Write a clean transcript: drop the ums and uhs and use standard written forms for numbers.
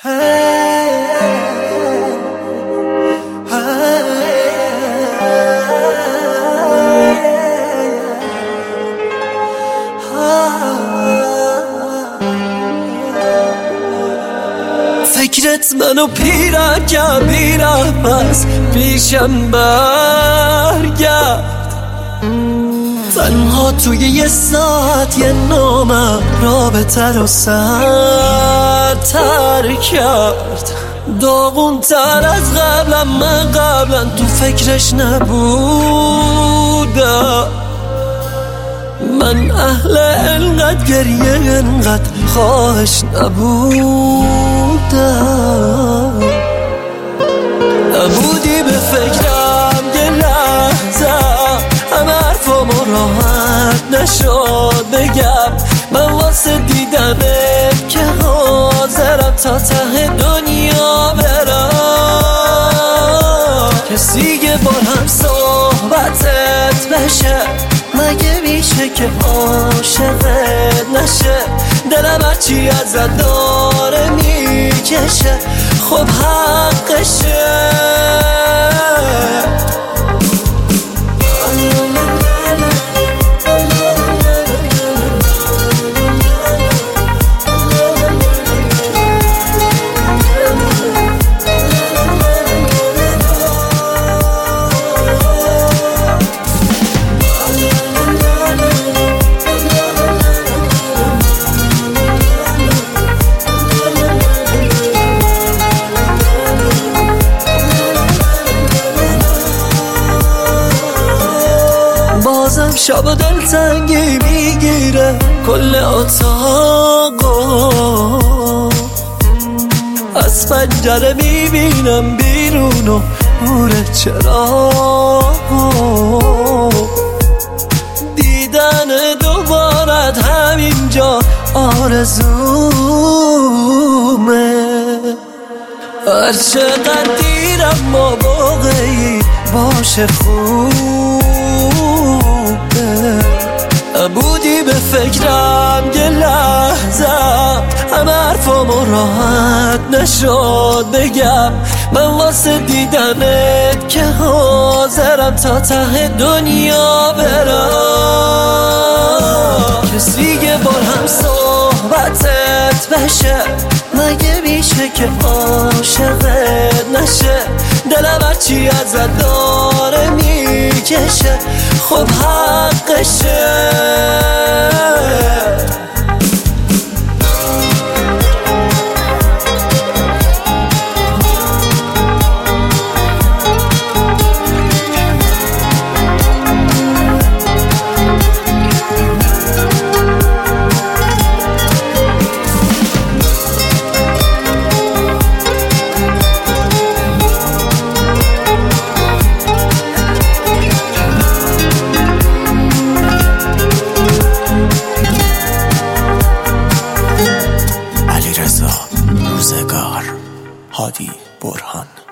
فکرت منو پیرم کرد، میرم از پیشم برگرد. تنها توی یه ساعت یه نامم رابطه رو سرتر کرد. داغون تر از قبلم، من قبلا تو فکرش نبودم. من اهل انقدر گریه انقدر خواهش نبودم. نبودی به فکرم یه لحظه، همه حرفامو راحت نشد بگم. من واسه دیدنت که حاضرم تا ته دنیا برم. کسی که با هم صحبتت بشه، مگه میشه که عاشقت نشه؟ دلم هرچی ازت داره میکشه، خب حقشه. بازم شب دلتنگی میگیره کل اتاقو، از پنجره میبینم بیرون و نور چراغ. دیدن دوبارت همینجا آرزومه. هر چقدر دیرم ما واقعی باشه خوبه. نبودی به فکرم یه لحظه، همه حرفامو راحت نشد بگم. من واسه دیدنت که حاضرم تا ته دنیا برم. کسی که با هم صحبتت بشه، مگه میشه که عاشقت نشه؟ دلم هرچی ازت داره میکشه، خب حقشه. روزگار، هادی برهان.